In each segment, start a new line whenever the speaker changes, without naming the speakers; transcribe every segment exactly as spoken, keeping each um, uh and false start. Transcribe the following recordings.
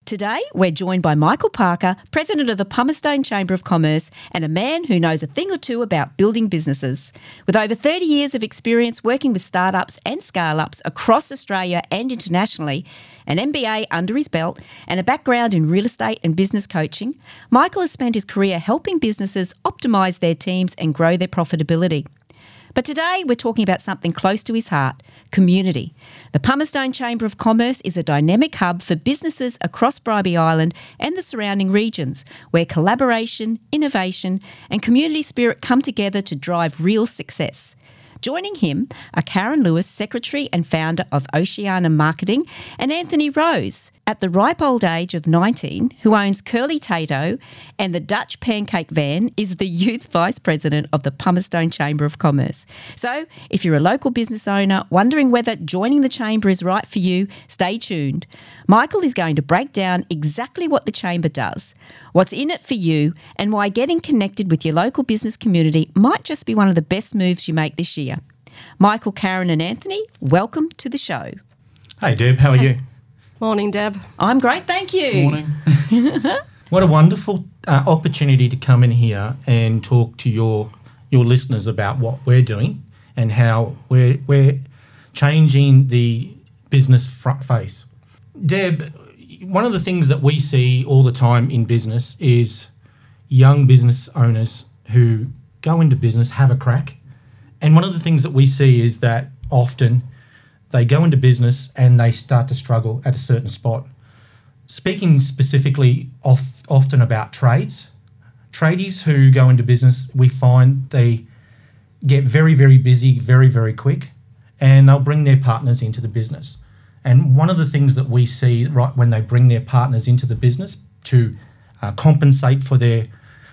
Today, we're joined by Michael Parker, President of the Pumicestone Chamber of Commerce, and a man who knows a thing or two about building businesses. With over thirty years of experience working with startups and scale-ups across Australia and internationally, an M B A under his belt, and a background in real estate and business coaching, Michael has spent his career helping businesses optimise their teams and grow their profitability. But today we're talking about something close to his heart, community. The Pumicestone Chamber of Commerce is a dynamic hub for businesses across Bribie Island and the surrounding regions, where collaboration, innovation and community spirit come together to drive real success. Joining him are Karen Lewis, Secretary and founder of Oceania Marketing, and Anthony Rose, at the ripe old age of nineteen, who owns Curly Tato, and the Dutch Pancake Van is the Youth Vice President of the Pumicestone Chamber of Commerce. So, if you're a local business owner wondering whether joining the Chamber is right for you, stay tuned. Michael is going to break down exactly what the Chamber does, what's in it for you, and why getting connected with your local business community might just be one of the best moves you make this year. Michael, Karen and Anthony, welcome to the show.
Hey Deb, how are you?
Morning, Deb.
I'm great, thank you.
Morning.
What a wonderful uh, opportunity to come in here and talk to your your listeners about what we're doing and how we're, we're changing the business front face. Deb, one of the things that we see all the time in business is young business owners who go into business, have a crack. And one of the things that we see is that often they go into business and they start to struggle at a certain spot. Speaking specifically of, often about trades, tradies who go into business, we find they get very, very busy very, very quick, and they'll bring their partners into the business. And one of the things that we see right when they bring their partners into the business to uh, compensate for their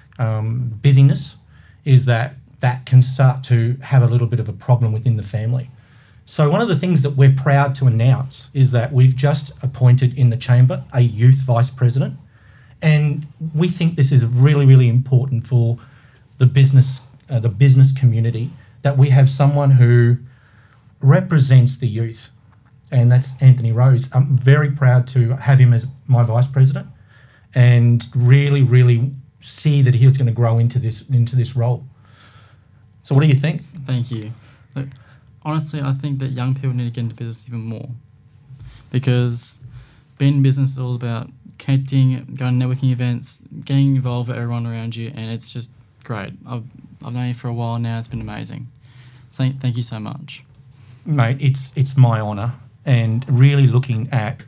um, busyness is that that can start to have a little bit of a problem within the family. So one of the things that we're proud to announce is that we've just appointed in the Chamber a youth vice president, and we think this is really, really important for the business, uh, the business community, that we have someone who represents the youth, and that's Anthony Rose. I'm very proud to have him as my vice president, and really, really see that he was going to grow into this into this role. So, what do you think?
Thank you. Look, honestly, I think that young people need to get into business even more, because being in business is all about connecting, going to networking events, getting involved with everyone around you, and it's just great. I've I've known you for a while now. It's been amazing. So thank you so much,
mate. It's it's my honour, and really looking at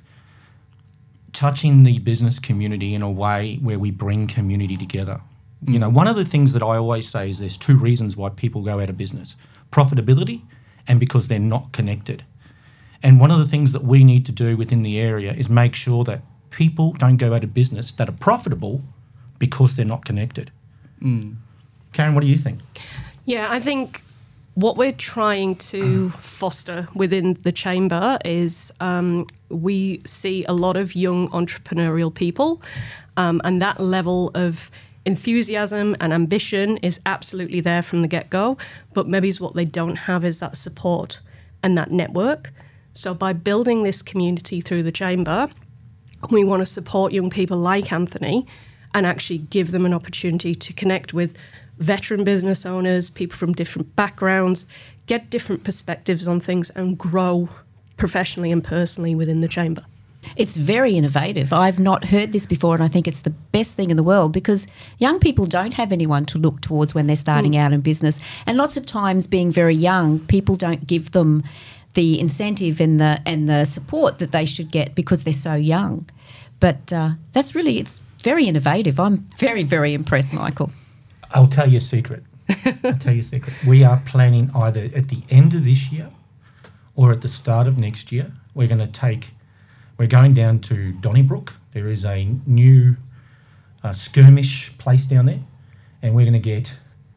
touching the business community in a way where we bring community together. You know, one of the things that I always say is there's two reasons why people go out of business: profitability and because they're not connected. And one of the things that we need to do within the area is make sure that people don't go out of business that are profitable because they're not connected.
Mm.
Karen, what do you think?
Yeah, I think what we're trying to foster within the Chamber is um, we see a lot of young entrepreneurial people, um, and that level of enthusiasm and ambition is absolutely there from the get-go, but maybe what they don't have is that support and that network. So by building this community through the Chamber, we want to support young people like Anthony and actually give them an opportunity to connect with veteran business owners, people from different backgrounds, get different perspectives on things and grow professionally and personally within the Chamber.
It's very innovative. I've not heard this before, and I think it's the best thing in the world, because young people don't have anyone to look towards when they're starting mm. out in business. And lots of times, being very young, people don't give them the incentive and the and the support that they should get because they're so young. But uh, that's really, it's very innovative. I'm very, very impressed, Michael.
I'll tell you a secret. I'll tell you a secret. We are planning either at the end of this year or at the start of next year, we're going to take... We're going down to Donnybrook. There is a new uh, skirmish place down there, and we're going to get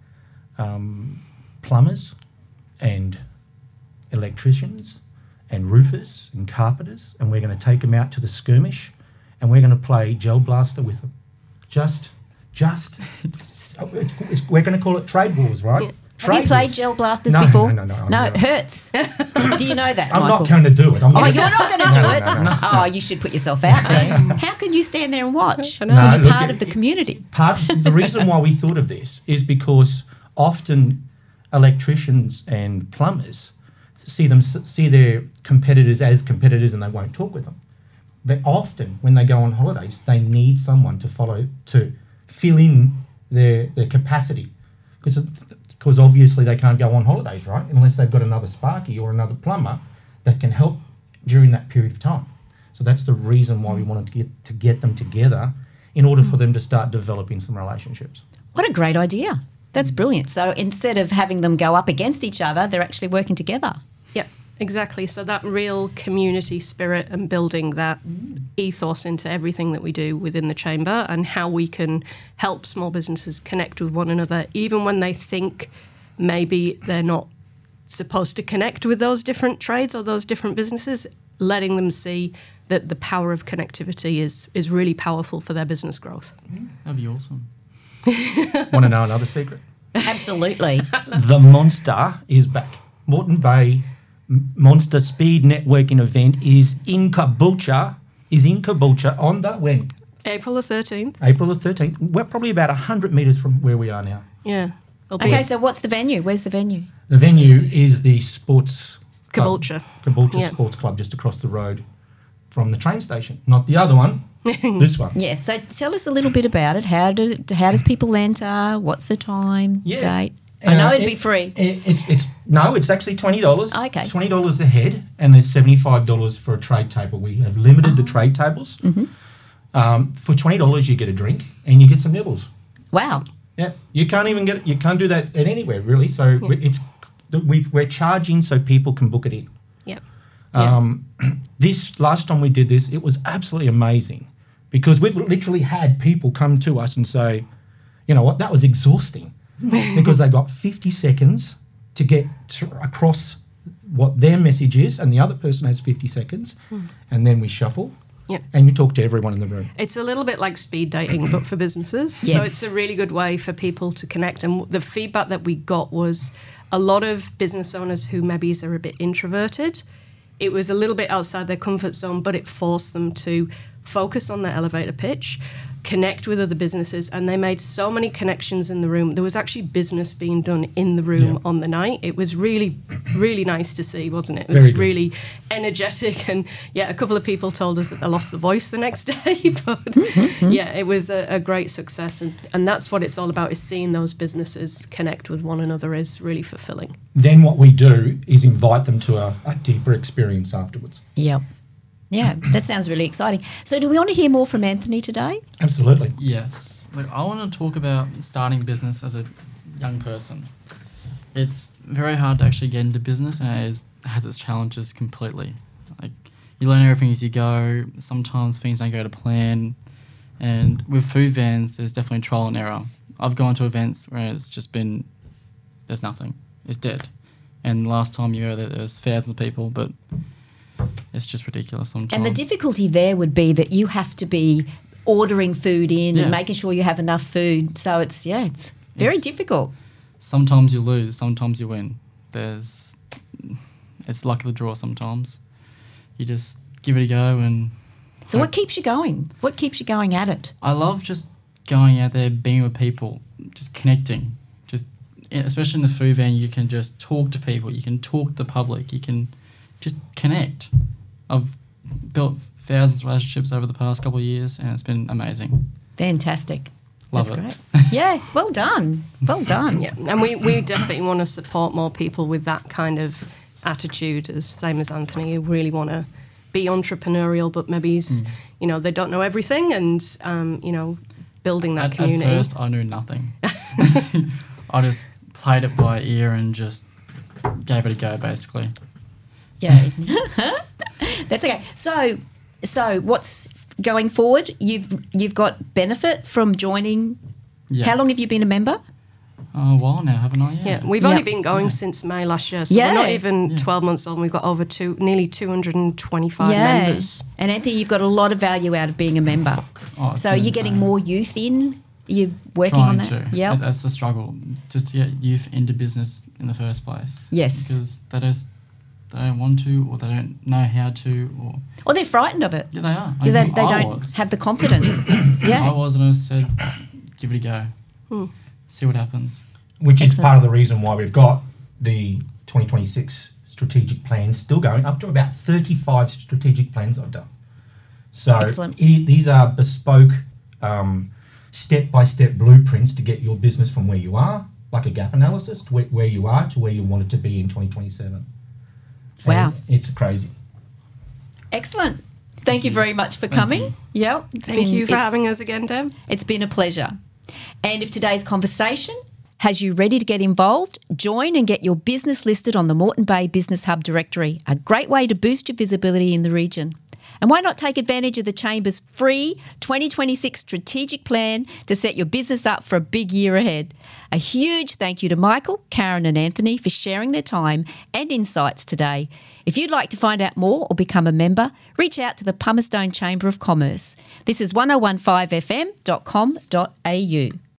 um, plumbers and electricians and roofers and carpenters, and we're going to take them out to the skirmish, and we're going to play Gel Blaster with them. Just, just, we're going to call it Trade Wars, right? Yeah. trade
Have you played
with.
Gel Blasters
No,
before?
no, no, no,
No,
I'm
it hurts. Do you know that,
I'm
Michael?
not going to do it. I'm
Oh,
gonna-
you're not going to do
No,
it?
no, no, no.
Oh, you should put yourself out there. How can you stand there and watch?
I know.
When
No,
you're
look,
part
it-
of the
it-
community.
Part the reason why we thought of this is because often electricians and plumbers see them see their competitors as competitors and they won't talk with them. But often when they go on holidays, they need someone to follow to fill in their their capacity because because obviously they can't go on holidays, right? Unless they've got another Sparky or another plumber that can help during that period of time. So that's the reason why we wanted to get to get them together in order for them to start developing some relationships.
What a great idea. That's brilliant. So instead of having them go up against each other, they're actually working together.
Yep, exactly. So that real community spirit and building that ethos into everything that we do within the chamber and how we can help small businesses connect with one another, even when they think maybe they're not supposed to connect with those different trades or those different businesses, letting them see that the power of connectivity is is really powerful for their business growth.
That'd be awesome.
Want to know another secret?
Absolutely.
The Monster is back. Moreton Bay M- Monster Speed Networking event is in Caboolture. Is in Caboolture on the when?
April the thirteenth.
April the thirteenth. We're probably about one hundred metres from where we are now.
Yeah. It'll be
Okay, so what's the venue? Where's the venue?
The venue is the Sports Club,
Caboolture.
Caboolture
Yeah.
Sports Club, just across the road from the train station. Not the other one, this one.
Yeah, so tell us a little bit about it. How do how does people enter? What's the time,
Yeah.
date? I know
Uh,
it'd be
it-
free.
it- it's it's no, it's actually twenty dollars.
Okay.
twenty dollars a head, and there's seventy five dollars for a trade table. We have limited
Oh.
the trade tables.
Mm-hmm.
Um, for twenty dollars, you get a drink and you get some nibbles.
Wow.
Yeah, you can't even get you can't do that at anywhere really. So we it's we we're charging so people can book it in.
Yep.
Um, this last time we did this, it was absolutely amazing because we've literally had people come to us and say, you know what, that was exhausting because they got fifty seconds to get to, across what their message is, and the other person has fifty seconds, and then we shuffle.
Yep.
And you talk to everyone in the room.
It's a little bit like speed dating, but for businesses. So
Yes.
it's a really good way for people to connect. And the feedback that we got was a lot of business owners who maybe are a bit introverted. It was a little bit outside their comfort zone, but it forced them to focus on their elevator pitch, connect with other businesses, and they made so many connections in the room. There was actually business being done in the room
Yeah.
on the night. It was really, really nice to see, wasn't it? It
Very
was
good.
really energetic, and yeah, a couple of people told us that they lost the voice the next day, but
Mm-hmm.
yeah, it was a, a great success, and, and that's what it's all about, is seeing those businesses connect with one another is really fulfilling.
Then what we do is invite them to a, a deeper experience afterwards.
Yep. Yeah, that sounds really exciting. So do we want to hear more from Anthony today?
Absolutely.
Yes. Like, I want to talk about starting business as a young person. It's very hard to actually get into business, and it is, has its challenges completely. Like, you learn everything as you go. Sometimes things don't go to plan. And with food vans, there's definitely trial and error. I've gone to events where it's just been, there's nothing. It's dead. And last time you go there, there was thousands of people, but it's just ridiculous sometimes.
And the difficulty there would be that you have to be ordering food in
Yeah.
and making sure you have enough food. So it's, yeah, it's very
It's-
difficult.
Sometimes you lose, sometimes you win. There's, it's luck of the draw sometimes. You just give it a go, and
So what keeps you going? What keeps you going at it?
I love just going out there, being with people, just connecting. Just, especially in the food van, you can just talk to people, you can talk to the public, you can just connect. I've built thousands of relationships over the past couple of years, and it's been amazing.
Fantastic.
Love
That's
it.
great. Yeah, well done. Well done.
Yeah, and we, we definitely want to support more people with that kind of attitude, as same as Anthony, who really want to be entrepreneurial, but maybe,
Mm.
you know, they don't know everything, and, um, you know, building that
At,
community.
at first, I knew nothing. I just played it by ear and just gave it a go, basically.
Yeah. That's okay. So so what's going forward? You've you've got benefit from joining.
Yes.
How long have you been a member?
Oh, a while now, haven't I?
Yeah, we've
Yeah.
only been going
Yeah.
since May last year, so
Yeah.
we're not even
Yeah.
twelve months old. We've got over two, nearly two hundred twenty-five members.
And Anthony, you've got a lot of value out of being a member.
Oh, it's
So
been
you're getting
insane.
more youth in You're working
Trying
on that?
to.
Yep.
That- That's the struggle, just to get youth into business in the first place.
Yes.
Because they don't, they don't want to, or they don't know how to, or
Or they're frightened of it.
yeah, they are.
Yeah, they
I,
they
I
don't
was.
have the confidence. yeah.
I was, and I said, give it a go.
Hmm.
See what happens.
Which is
Excellent.
part of the reason why we've got the twenty twenty-six strategic plans still going, up to about thirty-five strategic plans I've done. So
Excellent.
i- these are bespoke, um, step-by-step blueprints to get your business from where you are, like a gap analysis, to where, where you are to where you want it to be in twenty twenty-seven.
Wow.
And it's crazy.
Excellent. Thank you very much for
Thank
coming.
you.
Yeah, it's
Thank
been,
you for
it's-
having us again, Deb.
It's been a pleasure. And if today's conversation has you ready to get involved, join and get your business listed on the Moreton Bay Business Hub directory, a great way to boost your visibility in the region. And why not take advantage of the Chamber's free twenty twenty-six strategic plan to set your business up for a big year ahead? A huge thank you to Michael, Karen and Anthony for sharing their time and insights today. If you'd like to find out more or become a member, reach out to the Palmerston Chamber of Commerce. This is ten fifteen f m dot com dot a u.